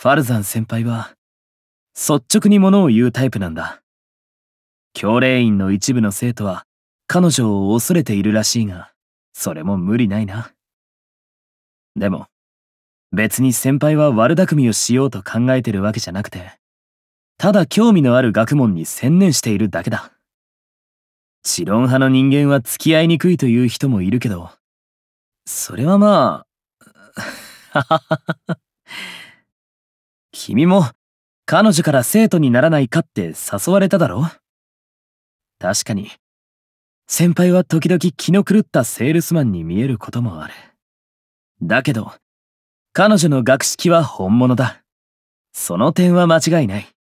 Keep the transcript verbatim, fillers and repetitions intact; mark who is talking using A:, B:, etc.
A: ファルザン先輩は率直に物を言うタイプなんだ。教令員の一部の生徒は彼女を恐れているらしいが、それも無理ないな。でも別に先輩は悪巧みをしようと考えてるわけじゃなくて、ただ興味のある学問に専念しているだけだ。知論派の人間は付き合いにくいという人もいるけど、それはまあ君も彼女から生徒にならないかって誘われただろ。確かに先輩は時々気の狂ったセールスマンに見えることもある。だけど彼女の学識は本物だ。その点は間違いない。